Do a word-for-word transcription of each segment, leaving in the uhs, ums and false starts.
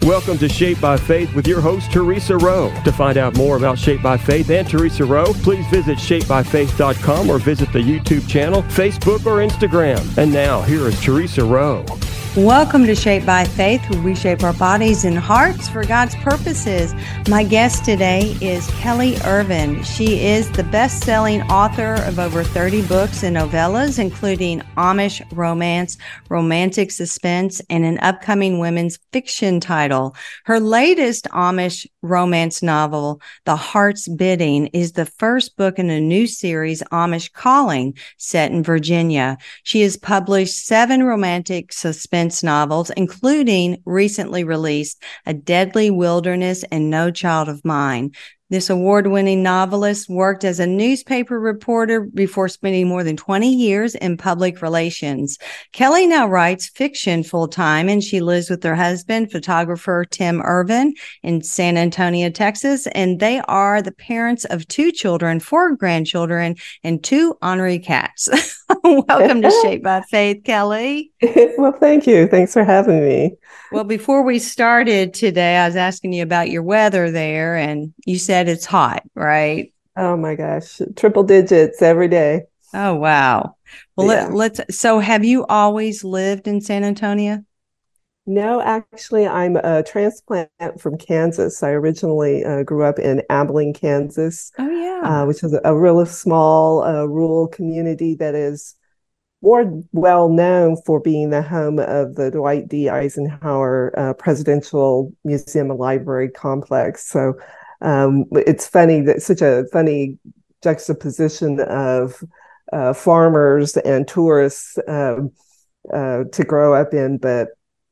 Welcome to Shaped by Faith with your host, Teresa Rowe. To find out more about Shaped by Faith and Teresa Rowe, please visit shaped by faith dot com or visit the YouTube channel, Facebook, or Instagram. And now, here is Teresa Rowe. Welcome to Shaped by Faith, where we shape our bodies and hearts for God's purposes. My guest today is Kelly Irvin. She is the best-selling author of over thirty books and novellas, including Amish Romance, Romantic Suspense, and an upcoming women's fiction title. Her latest Amish romance novel, The Heart's Bidding, is the first book in a new series, Amish Calling, set in Virginia. She has published seven romantic suspense novels, including recently released A Deadly Wilderness and No Child of Mine. This award-winning novelist worked as a newspaper reporter before spending more than twenty years in public relations. Kelly now writes fiction full-time, and she lives with her husband, photographer Tim Irvin, in San Antonio, Texas, and they are the parents of two children, four grandchildren, and two ornery cats. Welcome to Shaped by Faith, Kelly. Well, thank you. Thanks for having me. Well, before we started today, I was asking you about your weather there, and you said it's hot, right? Oh my gosh, triple digits every day. Oh, wow. Well, yeah. let, let's, so have you always lived in San Antonio? No, actually, I'm a transplant from Kansas. I originally uh, grew up in Abilene, Kansas. Oh, yeah. Uh, which is a really small uh, rural community that is more well known for being the home of the Dwight D. Eisenhower uh, Presidential Museum and Library Complex. So um, it's funny that such a funny juxtaposition of uh, farmers and tourists um, uh, to grow up in. But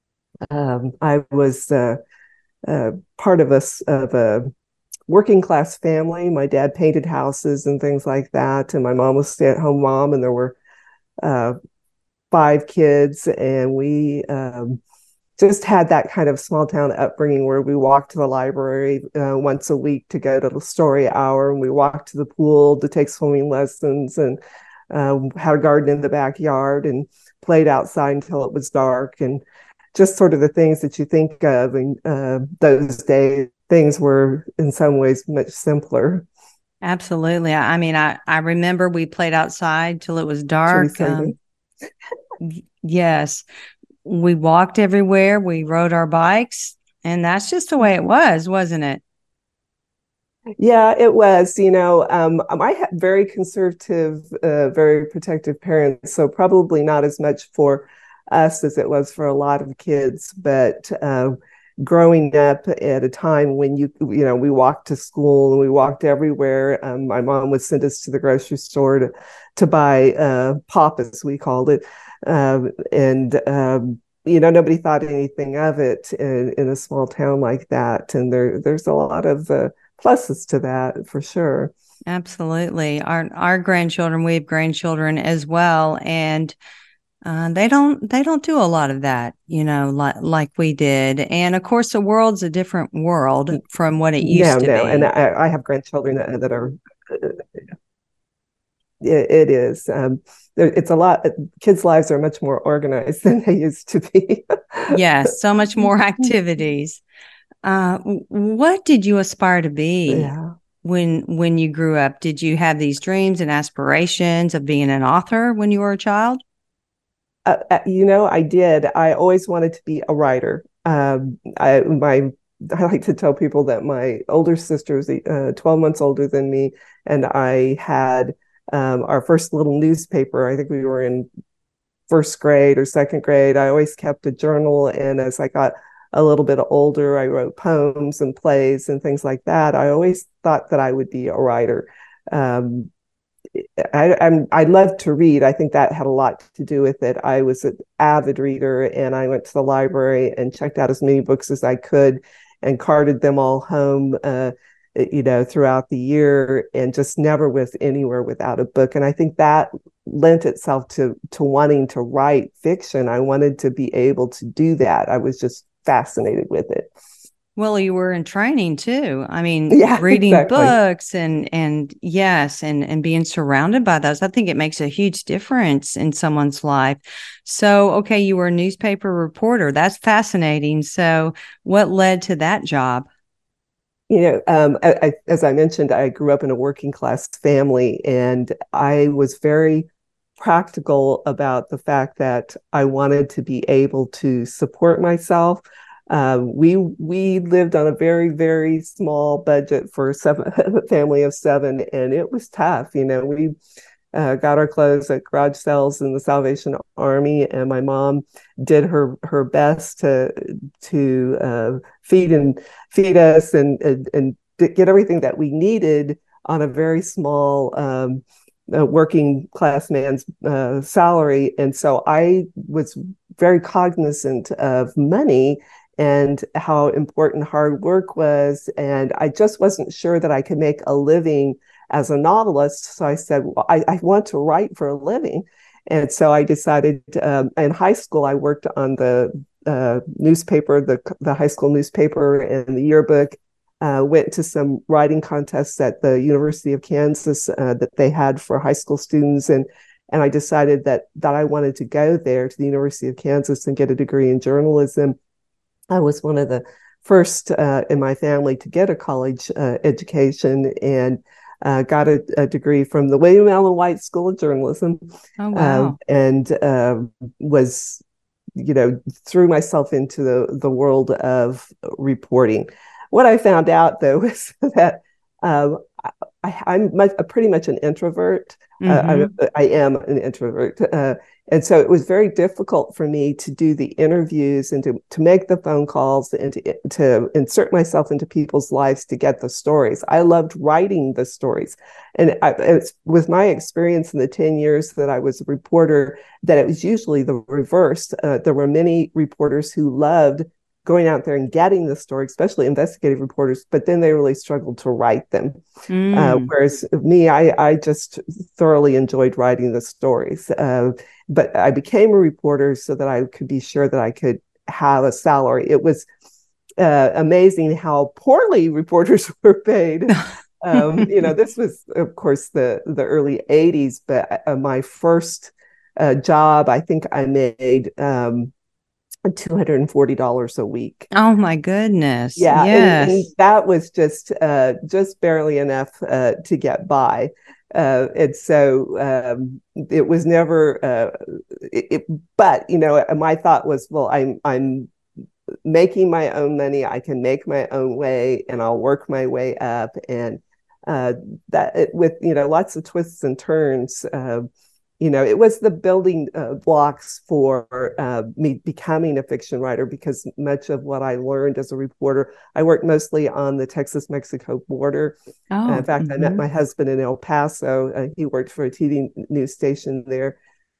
um, I was uh, uh, part of a, of a working class family. My dad painted houses and things like that, and my mom was a stay-at-home mom, and there were Uh, five kids, and we um, just had that kind of small town upbringing where we walked to the library uh, once a week to go to the story hour, and we walked to the pool to take swimming lessons, and uh, had a garden in the backyard and played outside until it was dark, and just sort of the things that you think of in uh, those days. Things were in some ways much simpler. Absolutely. I mean, I, I remember we played outside till it was dark. Um, yes. We walked everywhere. We rode our bikes. And that's just the way it was, wasn't it? Yeah, it was. You know, um, I had very conservative, uh, very protective parents. So probably not as much for us as it was for a lot of kids. But uh, growing up at a time when you you know we walked to school and we walked everywhere. Um, my mom would send us to the grocery store to to buy uh, pop, as we called it, um, and um, you know nobody thought anything of it in, in a small town like that. And there there's a lot of uh, pluses to that for sure. Absolutely. Our our grandchildren, we have grandchildren as well, and Uh, they don't they don't do a lot of that, you know, like like we did. And of course, the world's a different world from what it used no, to no. be. And I, I have grandchildren that, that are, it, it is. Um, it's a lot. Kids' lives are much more organized than they used to be. Yes, so much more activities. Uh, what did you aspire to be yeah. when when you grew up? Did you have these dreams and aspirations of being an author when you were a child? Uh, you know, I did. I always wanted to be a writer. Um, I, my, I like to tell people that my older sister was uh, twelve months older than me, and I had um, our first little newspaper. I think we were in first grade or second grade. I always kept a journal, and as I got a little bit older, I wrote poems and plays and things like that. I always thought that I would be a writer. Um, I, I'm, I love to read. I think that had a lot to do with it. I was an avid reader, and I went to the library and checked out as many books as I could and carted them all home, uh, you know, throughout the year, and just never was anywhere without a book. And I think that lent itself to, to wanting to write fiction. I wanted to be able to do that. I was just fascinated with it. Well, you were in training too. I mean, Yeah, reading exactly. books and and yes, and and being surrounded by those. I think it makes a huge difference in someone's life. So, okay, you were a newspaper reporter. That's fascinating. So, what led to that job? You know, um, I, I, as I mentioned, I grew up in a working class family, and I was very practical about the fact that I wanted to be able to support myself. Uh, we we lived on a very, very small budget for seven, a family of seven, and it was tough. You know, we uh, got our clothes at garage sales in the Salvation Army, and my mom did her her best to to uh, feed and feed us and, and and get everything that we needed on a very small um, uh, working class man's uh, salary. And so I was very cognizant of money and how important hard work was. And I just wasn't sure that I could make a living as a novelist. So I said, well, I, I want to write for a living. And so I decided um, in high school, I worked on the uh, newspaper, the, the high school newspaper and the yearbook, uh, went to some writing contests at the University of Kansas uh, that they had for high school students. And, and I decided that, that I wanted to go there to the University of Kansas and get a degree in journalism. I was one of the first uh, in my family to get a college uh, education, and uh, got a, a degree from the William Allen White School of Journalism, Oh, uh, wow. and uh, was, you know, threw myself into the, the world of reporting. What I found out, though, was that um, I, I'm much, pretty much an introvert. Uh, Mm-hmm. I, I am an introvert. Uh, and so it was very difficult for me to do the interviews and to, to make the phone calls and to, to insert myself into people's lives to get the stories. I loved writing the stories. And I, it's with my experience in the ten years that I was a reporter, that it was usually the reverse. Uh, there were many reporters who loved going out there and getting the story, especially investigative reporters, but then they really struggled to write them. Uh, Mm. whereas me, I, I just thoroughly enjoyed writing the stories. Uh, but I became a reporter so that I could be sure that I could have a salary. It was uh, amazing how poorly reporters were paid. Um, you know, this was, of course, the the early eighties, but uh, my first uh, job, I think I made um, two hundred forty dollars a week. Oh my goodness. Yeah, and, and Yes. that was just uh, just barely enough uh, to get by. Uh, and so um, it was never. Uh, it, it, but you know, my thought was, well, I'm I'm making my own money. I can make my own way, and I'll work my way up. And uh, that it, with you know lots of twists and turns. Uh, you know, it was the building uh, blocks for uh, me becoming a fiction writer, because much of what I learned as a reporter, I worked mostly on the Texas-Mexico border. Uh, in Oh, fact, I met mm-hmm. my husband in El Paso. Uh, he worked for a T V news station there.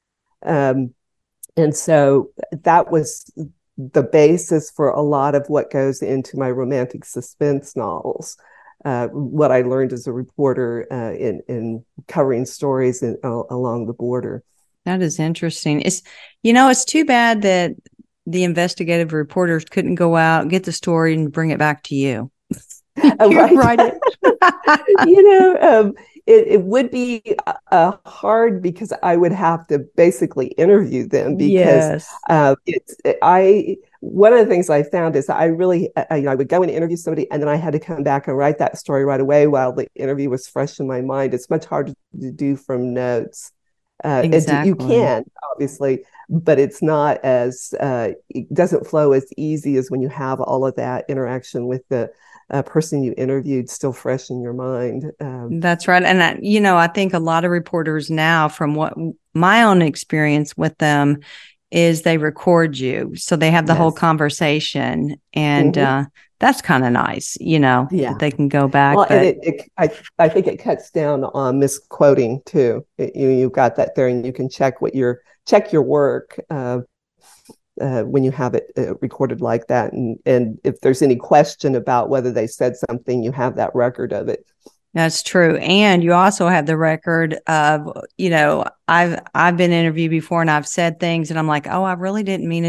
Um, and so that was the basis for a lot of what goes into my romantic suspense novels. Uh, what I learned as a reporter uh, in in covering stories in, uh, along the border. That is interesting. It's, you know, it's too bad that the investigative reporters couldn't go out, get the story, and bring it back to you. Uh, You right. write it. you know, um, it, it would be uh, hard because I would have to basically interview them, because Yes. uh, it's I. One of the things I found is I really, I, you know, I would go and interview somebody, and then I had to come back and write that story right away while the interview was fresh in my mind. It's much harder to do from notes. Uh, it, you Exactly. can, obviously, but it's not as, uh, it doesn't flow as easy as when you have all of that interaction with the uh, person you interviewed still fresh in your mind. Um, That's right. And, I, you know, I think a lot of reporters now, from what my own experience with them, is they record you. So they have the whole yes. conversation. And Mm-hmm. uh, that's kind of nice, you know, Yeah. that they can go back. Well, and But it, it I, I think it cuts down on misquoting too. It, you you've got that there, and you can check what your check your work uh, uh, when you have it uh, recorded like that, and and if there's any question about whether they said something, you have that record of it. that's true. And you also have the record of, you know, I've I've been interviewed before and I've said things and I'm like, oh, I really didn't mean it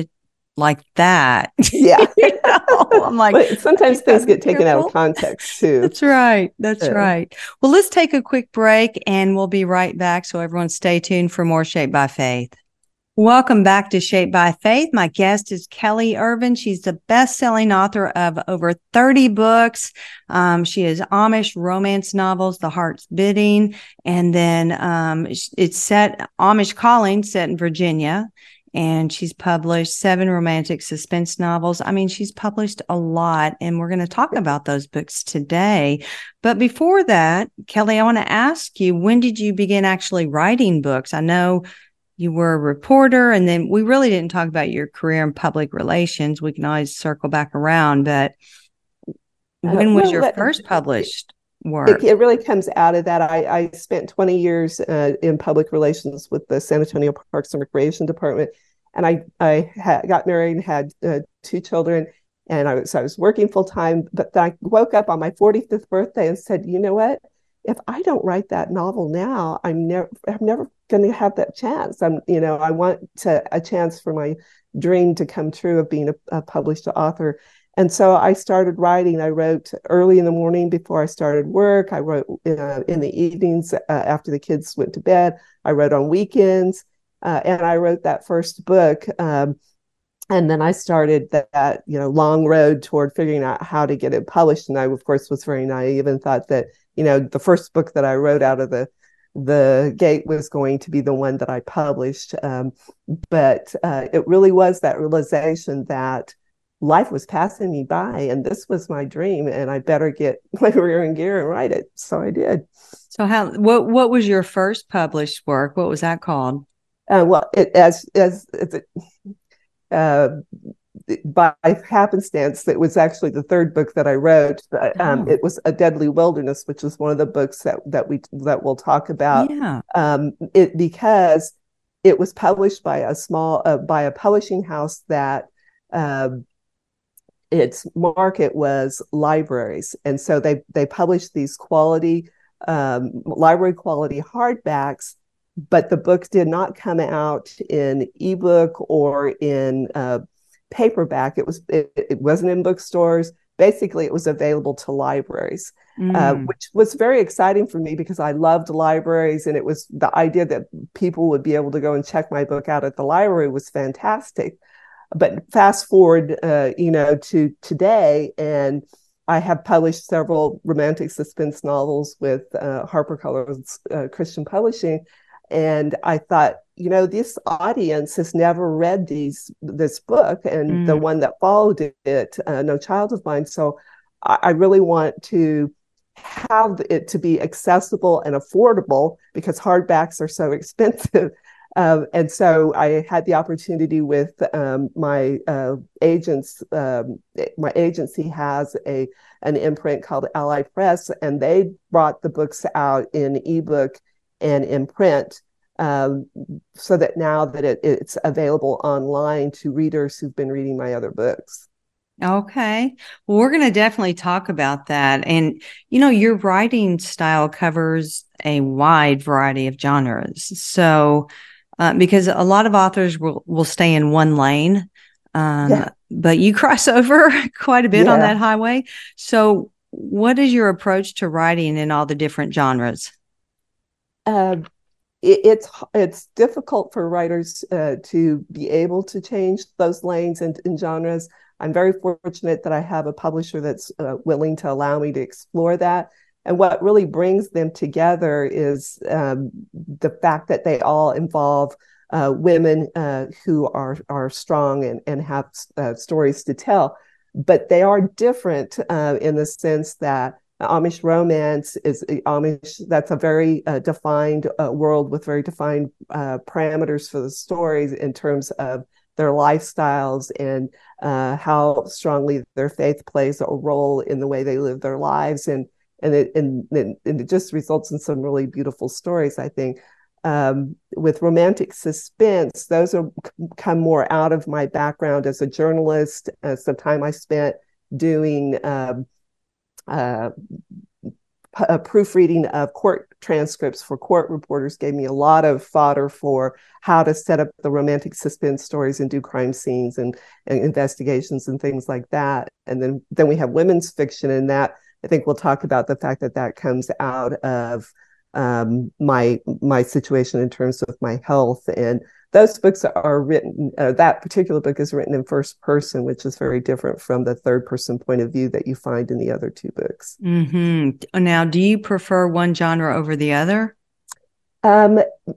like that. Yeah. You know? I'm like, but sometimes things get taken careful. out of context too. That's right. That's Uh, right. Well, let's take a quick break and we'll be right back. So everyone stay tuned for more Shaped by Faith. Welcome back to Shaped by Faith. My guest is Kelly Irvin. She's the best-selling author of over thirty books. Um, she has Amish romance novels, The Heart's Bidding, and then um, it's set Amish Calling, set in Virginia. And she's published seven romantic suspense novels. I mean, she's published a lot, and we're going to talk about those books today. But before that, Kelly, I want to ask you, when did you begin actually writing books? I know you were a reporter, and then we really didn't talk about your career in public relations. We can always circle back around, but when uh, was well, your let, first published work? It, it really comes out of that. I, I spent twenty years uh, in public relations with the San Antonio Parks and Recreation Department, and I I ha- got married and had uh, two children, and I was I was working full time. But I woke up on my forty-fifth birthday and said, you know what? If I don't write that novel now, I'm never I'm never going to have that chance. I'm you know I want to a chance for my dream to come true of being a, a published author. And so I started writing. I wrote early in the morning before I started work. I wrote uh, in the evenings uh, after the kids went to bed. I wrote on weekends, uh, and I wrote that first book. Um, and then I started that, that you know long road toward figuring out how to get it published. And I, of course, was very naive and thought that you know the first book that I wrote out of the the gate was going to be the one that I published. Um, but uh, it really was that realization that life was passing me by and this was my dream and I better get my rear in gear and write it. So I did. So how, what, what was your first published work? What was that called? Uh, well, it, as, as, as it, uh, by happenstance, it was actually the third book that I wrote. Um, oh. It was A Deadly Wilderness, which is one of the books that, that we, that we'll talk about. Yeah. Um, it, because it was published by a small, uh, by a publishing house that, um, its market was libraries. And so they, they published these quality, um, library quality hardbacks, but the book did not come out in ebook or in uh, paperback. It was, it, it wasn't in bookstores. Basically, it was available to libraries, mm. uh, which was very exciting for me because I loved libraries. And it was the idea that people would be able to go and check my book out at the library was fantastic. But fast forward, uh, you know, to today, and I have published several romantic suspense novels with uh, HarperCollins uh, Christian Publishing, and I thought, you know, this audience has never read these this book, and mm. the one that followed it, uh, No Child of Mine. So I, I really want to have it to be accessible and affordable because hardbacks are so expensive. Um, and so I had the opportunity with um, my uh, agents. Um, my agency has a an imprint called Ally Press, and they brought the books out in ebook and in print, um, so that now that it, it's available online to readers who've been reading my other books. Okay. Well, we're going to definitely talk about that. And, you know, your writing style covers a wide variety of genres. So, Uh, because a lot of authors will, will stay in one lane, um, yeah. but you cross over quite a bit yeah. on that highway. So what is your approach to writing in all the different genres? Uh, it, it's it's difficult for writers uh, to be able to change those lanes and, and genres. I'm very fortunate that I have a publisher that's uh, willing to allow me to explore that. And what really brings them together is um, the fact that they all involve uh, women uh, who are are strong and, and have uh, stories to tell. But they are different uh, in the sense that Amish romance is Amish. That's a very uh, defined uh, world with very defined uh, parameters for the stories in terms of their lifestyles and uh, how strongly their faith plays a role in the way they live their lives. And And it, and, and it just results in some really beautiful stories, I think. Um, with romantic suspense, those are come more out of my background as a journalist, uh, some time I spent doing um, uh, uh, proofreading of court transcripts for court reporters gave me a lot of fodder for how to set up the romantic suspense stories and do crime scenes and, and investigations and things like that. And then, then we have women's fiction, and that I think we'll talk about the fact that that comes out of um, my my situation in terms of my health. And those books are written, uh, that particular book is written in first person, which is very different from the third person point of view that you find in the other two books. Mm-hmm. Now, do you prefer one genre over the other? Um,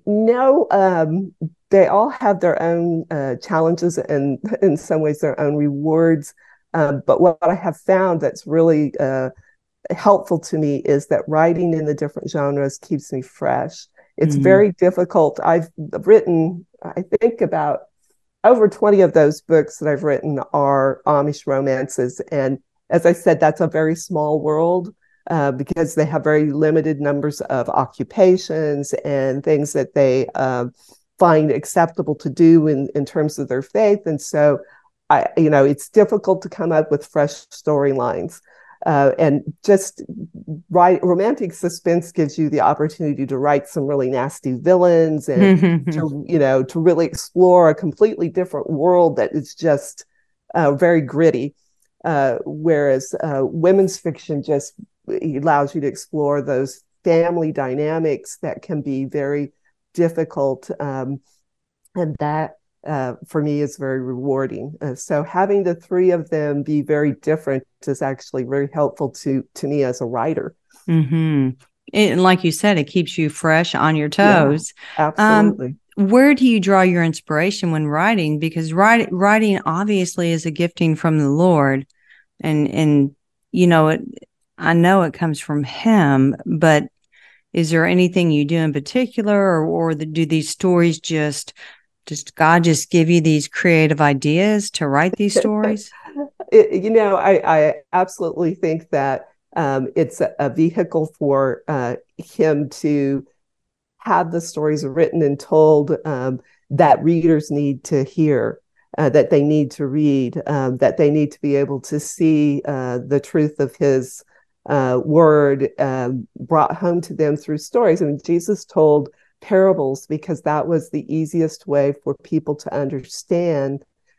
no, um, they all have their own uh, challenges and in some ways their own rewards. Um, but what I have found that's really uh, helpful to me is that writing in the different genres keeps me fresh. It's mm-hmm. very difficult. I've written, I think, about over twenty of those books that I've written are Amish romances. And as I said, that's a very small world uh, because they have very limited numbers of occupations and things that they uh, find acceptable to do in, in terms of their faith. And so, I, you know, it's difficult to come up with fresh storylines. Uh, and just write romantic suspense gives you the opportunity to write some really nasty villains and to, you know, to really explore a completely different world that is just uh, very gritty. Uh, whereas uh, women's fiction just allows you to explore those family dynamics that can be very difficult. Um, and that Uh, for me is very rewarding. Uh, so having the three of them be very different is actually very helpful to to me as a writer. Mm-hmm. And like you said, it keeps you fresh on your toes. Yeah, absolutely. Um, where do you draw your inspiration when writing? Because write, writing obviously is a gifting from the Lord, and and you know it. I know it comes from Him, but is there anything you do in particular, or or the, do these stories just Just God just give you these creative ideas to write these stories? it, you know, I, I absolutely think that um, it's a, a vehicle for uh, him to have the stories written and told um, that readers need to hear, uh, that they need to read, um, that they need to be able to see uh, the truth of his uh, word um, brought home to them through stories. I mean, Jesus told parables because that was the easiest way for people to understand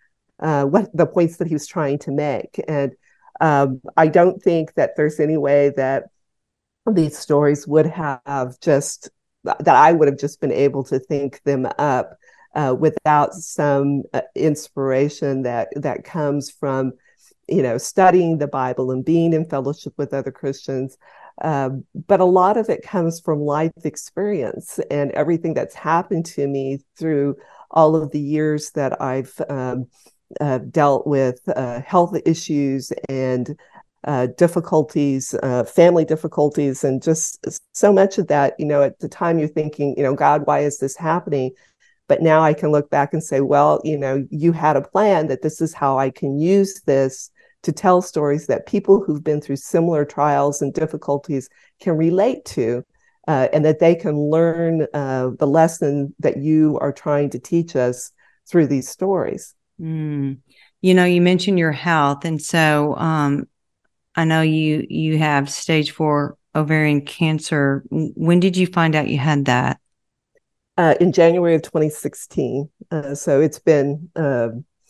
uh, what the points that he was trying to make. And um, I don't think that there's any way that these stories would have just, that I would have just been able to think them up uh, without some uh, inspiration that that comes from, you know, studying the Bible and being in fellowship with other Christians. Um, but a lot of it comes from life experience and everything that's happened to me through all of the years that I've um, uh, dealt with uh, health issues and uh, difficulties, uh, family difficulties, and just so much of that, you know, at the time you're thinking, you know, God, why is this happening? But now I can look back and say, well, you know, you had a plan that this is how I can use this to tell stories that people who've been through similar trials and difficulties can relate to, uh, and that they can learn uh, the lesson that you are trying to teach us through these stories. Mm. You know, you mentioned your health, and so um, I know you you have stage four ovarian cancer. When did you find out you had that? Uh, in January of twenty sixteen. Uh, so it's been, uh,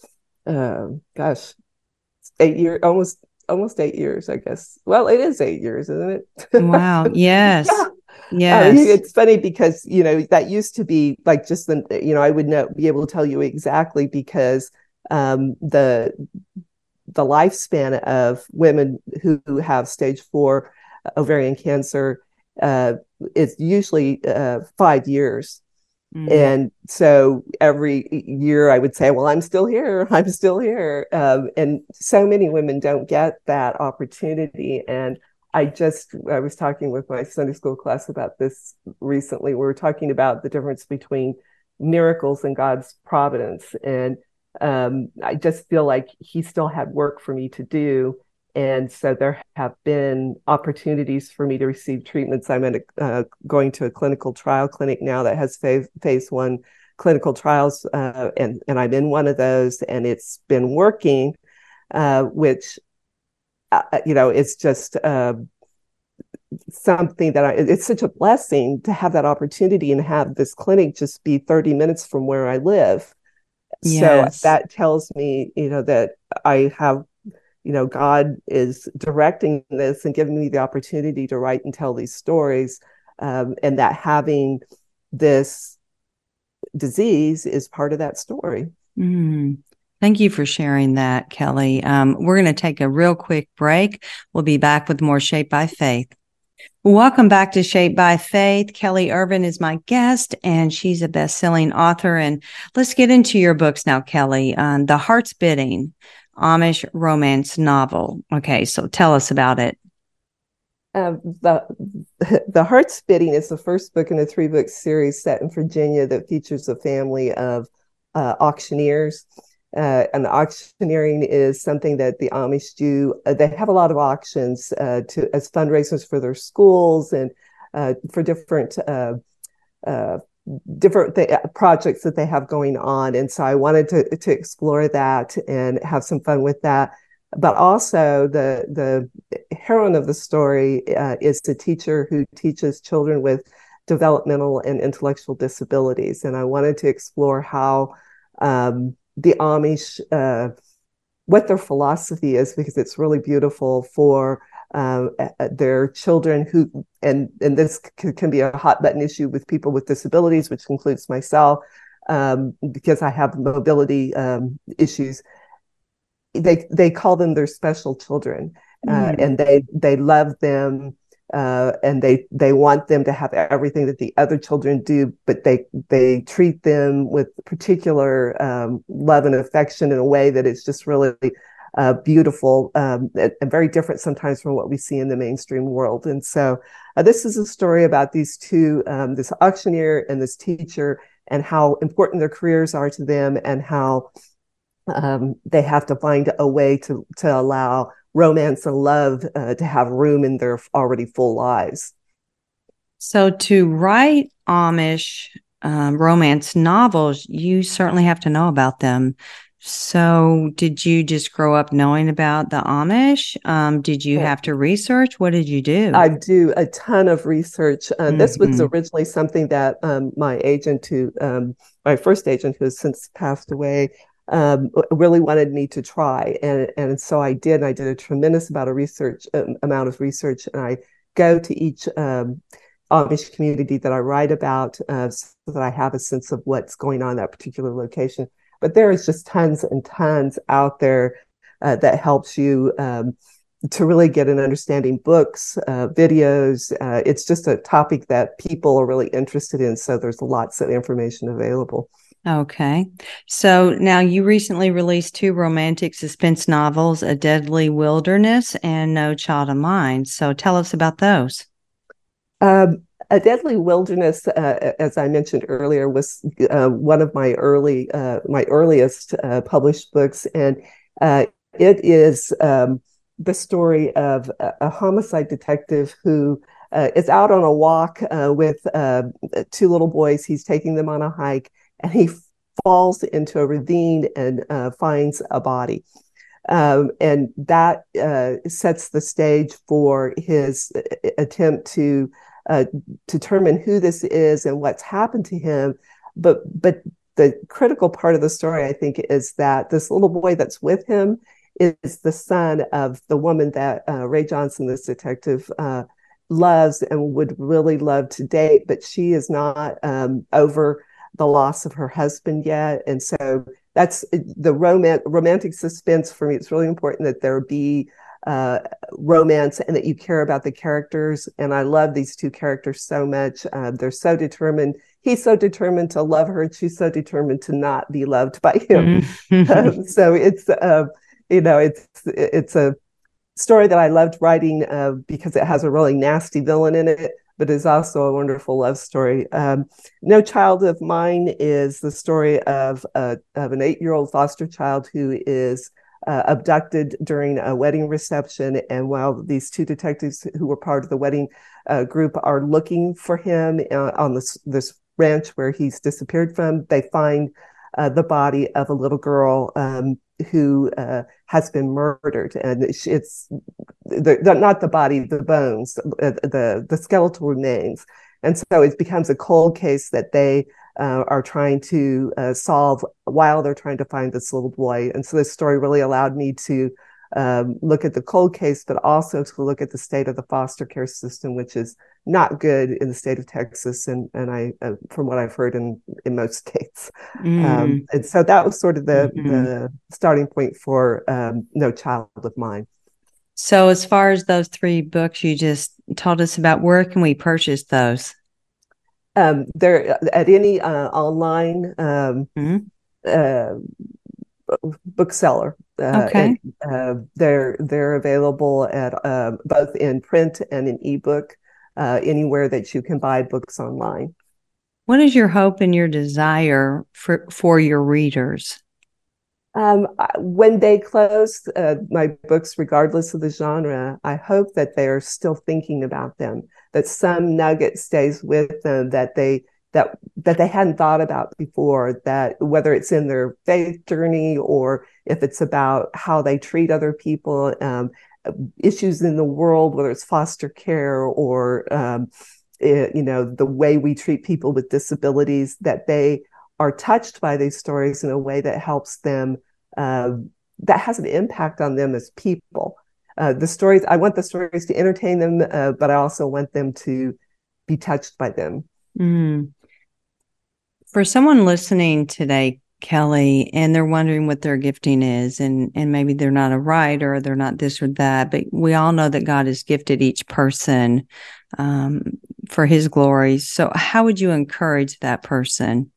uh, gosh, eight years, almost almost eight years, I guess. Well, it is eight years, isn't it? Wow. Yes. Yeah. Yes. Uh, it's funny because, you know, that used to be like just the, you know, I would know, be able to tell you exactly because um, the the lifespan of women who, who have stage four ovarian cancer uh, is usually uh, five years. Mm. And so every year I would say, well, I'm still here. I'm still here. Um, and so many women don't get that opportunity. And I just, I was talking with my Sunday school class about this recently. We were talking about the difference between miracles and God's providence. And um, I just feel like he still had work for me to do. And so there have been opportunities for me to receive treatments. I'm in a, uh, going to a clinical trial clinic now that has phase, phase one clinical trials, uh, and, and I'm in one of those, and it's been working, uh, which, uh, you know, it's just uh, something that I, it's such a blessing to have that opportunity and have this clinic just be thirty minutes from where I live. So Yes. that tells me, you know, that I have, you know, God is directing this and giving me the opportunity to write and tell these stories, um, and that having this disease is part of that story. Mm. Thank you for sharing that, Kelly. Um, we're going to take a real quick break. We'll be back with more Shaped by Faith. Welcome back to Shaped by Faith. Kelly Irvin is my guest, and she's a best-selling author. And let's get into your books now, Kelly. Um, The Heart's Bidding, Amish romance novel. Okay, so tell us about it. Um, the The Heart's Bidding is the first book in a three-book series set in Virginia that features a family of uh, auctioneers. Uh, and auctioneering is something that the Amish do. Uh, they have a lot of auctions uh, to as fundraisers for their schools and uh, for different uh, uh, different th- projects that they have going on. And so I wanted to to explore that and have some fun with that. But also the the heroine of the story uh, is the teacher who teaches children with developmental and intellectual disabilities. And I wanted to explore how um, the Amish, uh, what their philosophy is, because it's really beautiful for um, their children who, and, and this c- can be a hot button issue with people with disabilities, which includes myself, um, because I have mobility um, issues. They they call them their special children, uh, Mm. and they they love them, uh, and they they want them to have everything that the other children do, but they they treat them with particular um, love and affection in a way that is just really uh, beautiful, um, and, and very different sometimes from what we see in the mainstream world. And so uh, this is a story about these two, um, this auctioneer and this teacher, and how important their careers are to them, and how Um, they have to find a way to to allow romance and love uh, to have room in their already full lives. So to write Amish um, romance novels, you certainly have to know about them. So did you just grow up knowing about the Amish? Um, did you Yeah. have to research? What did you do? I do a ton of research. Uh, this was Mhm. originally something that um, my agent, who um, my first agent, who has since passed away, um, really wanted me to try, and and so I did. And I did a tremendous amount of research, um, amount of research, and I go to each um, Amish community that I write about, uh, so that I have a sense of what's going on in that particular location. But there is just tons and tons out there uh, that helps you. Um, to really get an understanding, books, uh, videos. Uh, it's just a topic that people are really interested in. So there's lots of information available. Okay. So now you recently released two romantic suspense novels, A Deadly Wilderness and No Child of Mine. So tell us about those. Um, A Deadly Wilderness, uh, as I mentioned earlier, was uh, one of my early, uh, my earliest uh, published books, and uh, it is um, the story of a, a homicide detective who uh, is out on a walk uh, with uh, two little boys. He's taking them on a hike, and he falls into a ravine and uh, finds a body. Um, and that uh, sets the stage for his attempt to uh, determine who this is and what's happened to him. But but the critical part of the story, I think, is that this little boy that's with him is the son of the woman that uh, Ray Johnson, this detective, uh, loves and would really love to date, but she is not um, over the loss of her husband yet. And so that's the romance, romantic suspense for me. It's really important that there be uh, romance and that you care about the characters. And I love these two characters so much. Uh, they're so determined. He's so determined to love her, and she's so determined to not be loved by him. Mm-hmm. um, so it's, uh, you know, it's it's a story that I loved writing uh, because it has a really nasty villain in it, but it's also a wonderful love story. Um, No Child of Mine is the story of, a, of an eight-year-old foster child who is uh, abducted during a wedding reception. And while these two detectives who were part of the wedding uh, group are looking for him uh, on this, this ranch where he's disappeared from, they find uh, the body of a little girl um, who uh, has been murdered. And it's the, the not the body, the bones, uh, the the skeletal remains, and so it becomes a cold case that they uh, are trying to uh, solve while they're trying to find this little boy. And so this story really allowed me to um, look at the cold case, but also to look at the state of the foster care system, which is not good in the state of Texas, and and I, uh, from what I've heard, in in most states. Mm. Um, and so that was sort of the mm-hmm. the starting point for um, No Child of Mine. So, as far as those three books you just told us about, where can we purchase those? Um, they're at any uh, online um, mm-hmm. uh, bookseller. Uh, okay. And, uh, they're they're available at uh, both in print and in ebook. Uh, anywhere that you can buy books online. What is your hope and your desire for, for your readers? Um, when they close uh, my books, regardless of the genre, I hope that they are still thinking about them, that some nugget stays with them that they that that they hadn't thought about before, that whether it's in their faith journey or if it's about how they treat other people, um, issues in the world, whether it's foster care or, um, it, you know, the way we treat people with disabilities, that they are touched by these stories in a way that helps them, uh, that has an impact on them as people. Uh, the stories, I want the stories to entertain them, uh, but I also want them to be touched by them. Mm. For someone listening today, Kelly, and they're wondering what their gifting is, and, and maybe they're not a writer, or they're not this or that, but we all know that God has gifted each person um, for his glory. So how would you encourage that person?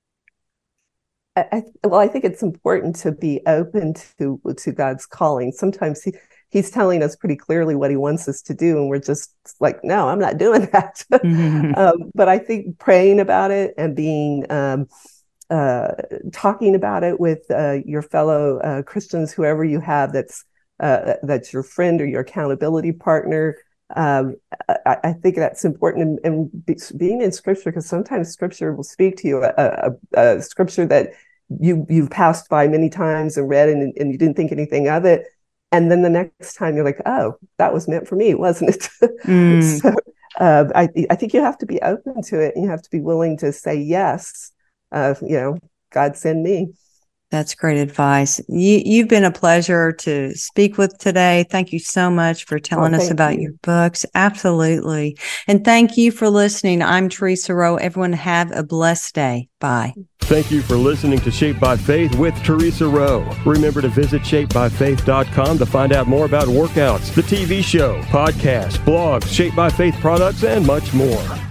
I, I, well, I think it's important to be open to, to God's calling. Sometimes he, he's telling us pretty clearly what he wants us to do, and we're just like, no, I'm not doing that. Mm-hmm. um, but I think praying about it and being... Um, Uh, talking about it with uh, your fellow uh, Christians, whoever you have that's uh, that's your friend or your accountability partner. Um, I, I think that's important, and, and be, being in Scripture, because sometimes Scripture will speak to you, a, a, a Scripture that you you've passed by many times and read, and, and you didn't think anything of it, and then the next time you're like, oh, that was meant for me, wasn't it? Mm. so uh, I I think you have to be open to it, and you have to be willing to say yes. Uh, you know, God send me. That's great advice. You, you've been a pleasure to speak with today. Thank you so much for telling oh, us about you. your books. Absolutely. And thank you for listening. I'm Teresa Rowe. Everyone have a blessed day. Bye. Thank you for listening to Shaped by Faith with Teresa Rowe. Remember to visit shaped by faith dot com to find out more about workouts, the T V show, podcasts, blogs, Shaped by Faith products, and much more.